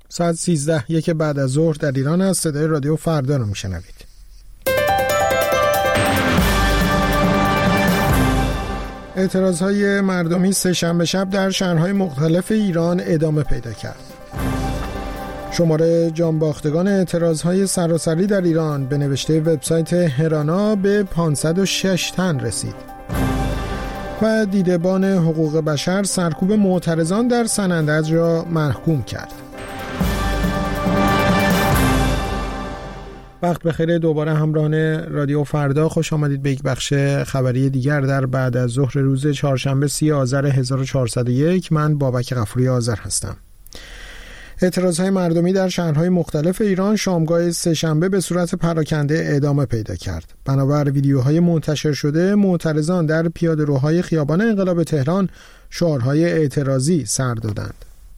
ساعت 13:01 بعد از ظهر در ایران است. صدای رادیو فردا رو میشنوید. اعتراضهای مردمی سه‌شنبه شب در شهرهای مختلف ایران ادامه پیدا کرد. شماره جانباختگان اعتراضهای سراسری در ایران به نوشته وبسایت هرانا به 506 تن رسید. و دیدبان حقوق بشر سرکوب معترضان در سنندج را محکوم کرد. وقت بخیر دوباره همراهان رادیو فردا، خوش آمدید به یک بخش خبری دیگر در بعد از ظهر روز چهارشنبه 30 آذر 1401. من بابک غفوری آذر هستم. اعتراضهای مردمی در شهرهای مختلف ایران شامگاه سه‌شنبه به صورت پراکنده ادامه پیدا کرد. بنابر ویدیوهای منتشر شده، معترضان در پیاده‌روهای خیابان انقلاب تهران شعارهای اعتراضی سر دادند.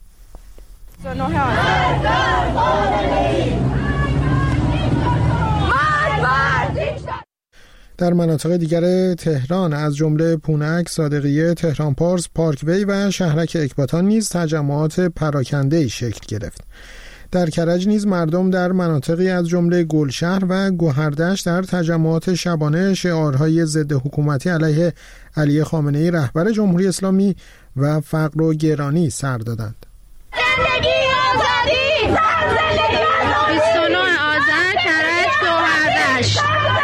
در مناطق دیگر تهران از جمله پونک، صادقیه، تهران پارس، پارکوی و شهرک اکباتان نیز تجمعات پراکنده‌ای شکل گرفت. در کرج نیز مردم در مناطقی از جمله گلشهر و گوهردشت در تجمعات شبانه شعارهای ضد حکومتی علیه علی خامنه‌ای رهبر جمهوری اسلامی و فقر و گرانی سر دادند. زندگی آزادی! 29 آذر کرج گوهردشت.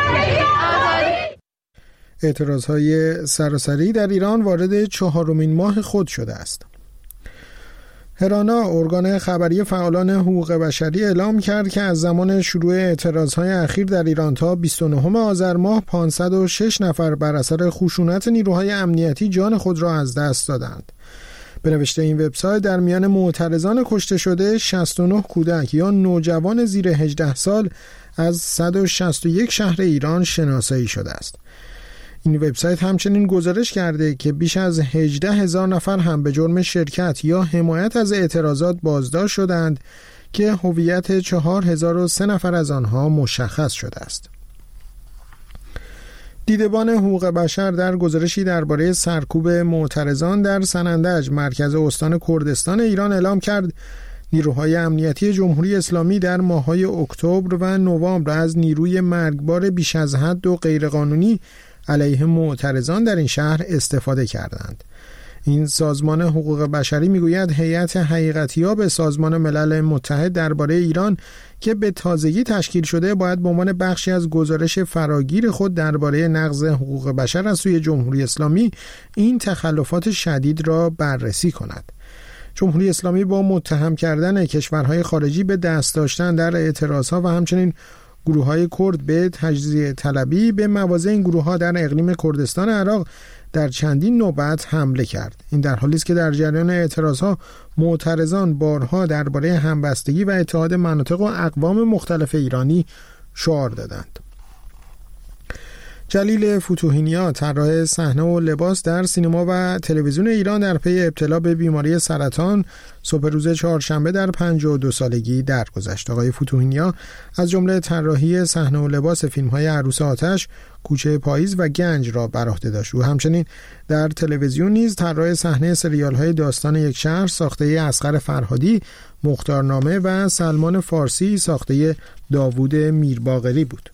اعتراضهای سراسری در ایران وارد 4مین ماه خود شده است. هرانا، ارگان خبری فعالان حقوق بشری، اعلام کرد که از زمان شروع اعتراضهای اخیر در ایران تا 29 آذر ماه 506 نفر بر اثر خشونت نیروهای امنیتی جان خود را از دست دادند. به نوشته این وبسایت در میان معترضان کشته شده 69 کودک یا نوجوان زیر 18 سال از 161 شهر ایران شناسایی شده است. این وبسایت همچنین گزارش کرده که بیش از 18,000 نفر هم به جرم شرکت یا حمایت از اعتراضات بازداشت شدند که هویت 4003 نفر از آنها مشخص شده است. دیدبان حقوق بشر در گزارشی درباره سرکوب معترضان در سنندج، مرکز استان کردستان ایران، اعلام کرد نیروهای امنیتی جمهوری اسلامی در ماه‌های اکتبر و نوامبر از نیروی مرگبار بیش از حد و غیرقانونی علیه معترضان در این شهر استفاده کردند. این سازمان حقوق بشری میگوید هیئت حقیقتیاب سازمان ملل متحد درباره ایران که به تازگی تشکیل شده باید به عنوان بخشی از گزارش فراگیر خود درباره نقض حقوق بشر از سوی جمهوری اسلامی این تخلفات شدید را بررسی کند. جمهوری اسلامی با متهم کردن کشورهای خارجی به دست داشتن در اعتراضها و همچنین گروه‌های کرد به تجزیه طلبی به مواضع این گروه‌ها در اقلیم کردستان عراق در چندین نوبت حمله کرد. این در حالی است که در جریان اعتراضها معترضان بارها درباره همبستگی و اتحاد مناطق و اقوام مختلف ایرانی شعار دادند. جلیل فتوحی‌نیا، طراح صحنه و لباس در سینما و تلویزیون ایران، در پی ابتلا به بیماری سرطان صبح روز چهارشنبه در 52 سالگی درگذشت. آقای فتوحی‌نیا از جمله طراحی صحنه و لباس فیلم‌های عروس آتش، کوچه پاییز و گنج را بر عهده داشت. او همچنین در تلویزیون نیز طراح صحنه سریال‌های داستان یک شهر ساخته اصغر فرهادی، مختارنامه و سلمان فارسی ساخته داوود میرباقری بود.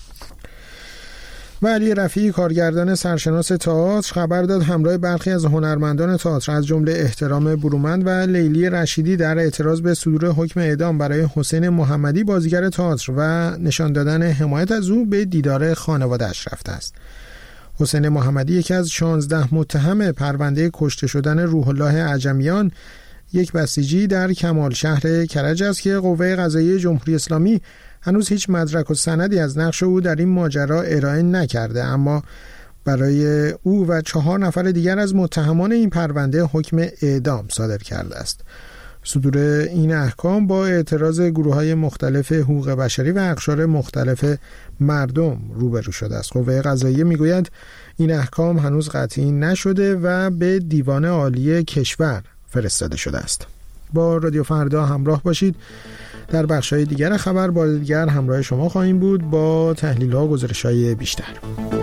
و علی رفیعی، کارگردان سرشناس تئاتر، خبر داد همراه برخی از هنرمندان تئاتر از جمله احترام برومند و لیلی رشیدی در اعتراض به صدور حکم اعدام برای حسین محمدی بازیگر تئاتر و نشان دادن حمایت از او به دیدار خانواده‌اش رفته است. حسین محمدی یکی از 16 متهم پرونده کشته شدن روح الله عجمیان، یک بسیجی در کمال شهر کرج است که قوه قضاییه جمهوری اسلامی هنوز هیچ مدرک و سندی از نقش او در این ماجرا ارائه نکرده، اما برای او و 4 نفر دیگر از متهمان این پرونده حکم اعدام صادر کرده است. صدور این احکام با اعتراض گروه‌های مختلف حقوق بشری و اقشار مختلف مردم روبرو شده است. قوه قضاییه میگوید این احکام هنوز قطعی نشده و به دیوان عالی کشور فرستاده شده است. با رادیو فردا همراه باشید. در بخش‌های دیگر خبر بار دیگر همراه شما خواهیم بود با تحلیل‌ها و گزارش‌های بیشتر.